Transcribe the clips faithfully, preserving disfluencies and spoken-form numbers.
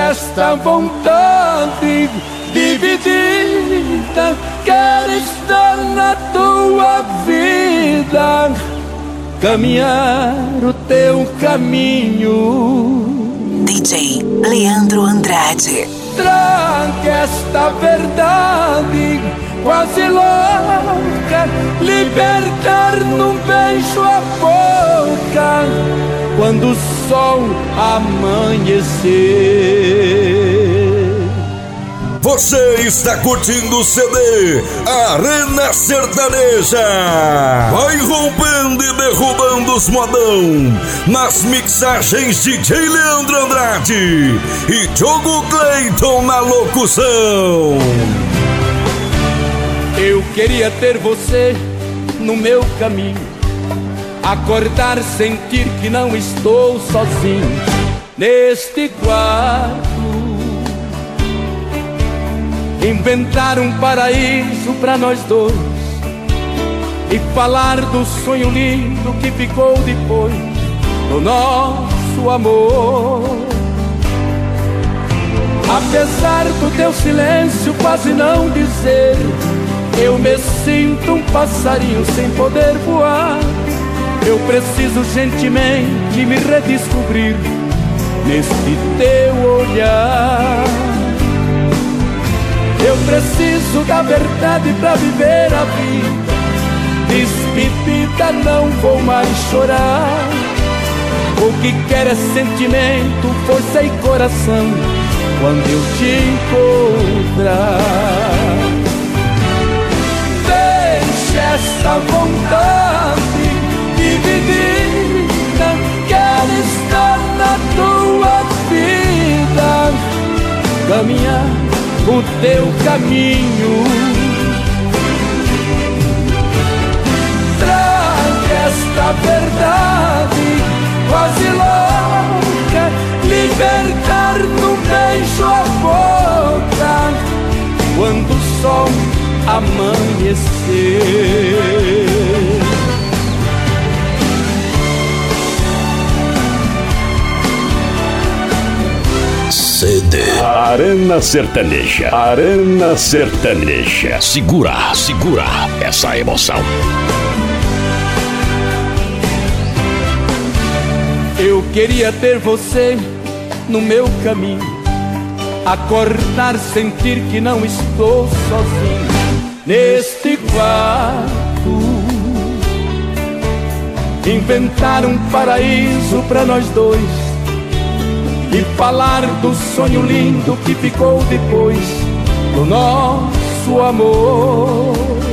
esta vontade dividida, quero estar na tua vida, caminhar o teu caminho. D J Leandro Andrade. Traga esta verdade quase louca, libertar num beijo a boca, quando o sol amanhecer. Você está curtindo o C D Arena Sertaneja. Vai rompendo e derrubando os modão nas mixagens de D J Leandro Andrade e Diogo Cleiton na locução. Eu queria ter você no meu caminho, acordar, sentir que não estou sozinho neste quarto, inventar um paraíso pra nós dois e falar do sonho lindo que ficou depois do nosso amor. Apesar do teu silêncio quase não dizer, eu me sinto um passarinho sem poder voar. Eu preciso gentilmente me redescobrir neste teu olhar. Eu preciso da verdade pra viver a vida. Despedida, não vou mais chorar. O que quero é sentimento, força e coração quando eu te encontrar. Deixa esta vontade dividida, quero estar na tua vida, caminhar o teu caminho. Traga esta verdade quase louca, libertar num beijo a boca, quando o sol amanhecer. C D Arena Sertaneja. Arena Sertaneja. Segura, segura essa emoção. Eu queria ter você no meu caminho, acordar, sentir que não estou sozinho neste quarto, inventar um paraíso pra nós dois e falar do sonho lindo que ficou depois do nosso amor.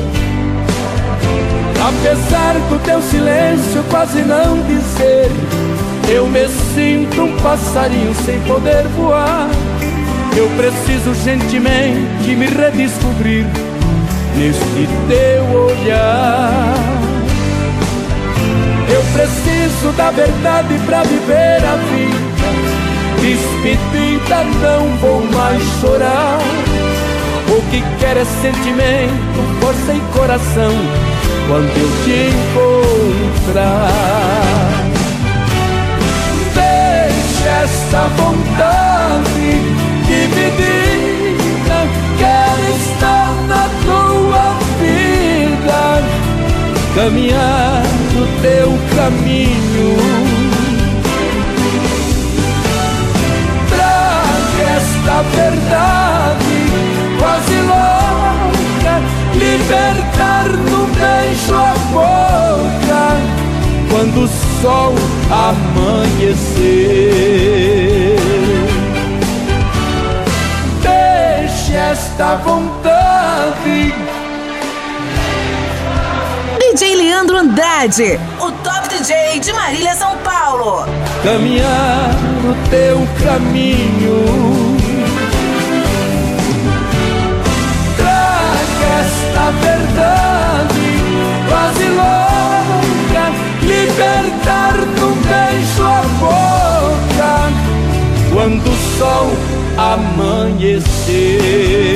Apesar do teu silêncio quase não dizer, eu me sinto um passarinho sem poder voar. Eu preciso gentilmente me redescobrir neste teu olhar. Eu preciso da verdade pra viver a vida. Despedida, não vou mais chorar. O que quero é sentimento, força e coração quando eu te encontrar. Deixa esta vontade dividida, quero estar na tua vida, caminhar no teu caminho. Esta verdade quase louca, libertar num beijo a boca, quando o sol amanhecer. Deixe esta vontade. D J Leandro Andrade, o top D J de Marília, São Paulo. Caminhar o teu caminho. Traga esta verdade quase louca, libertar num beijo a boca, quando o sol amanhecer.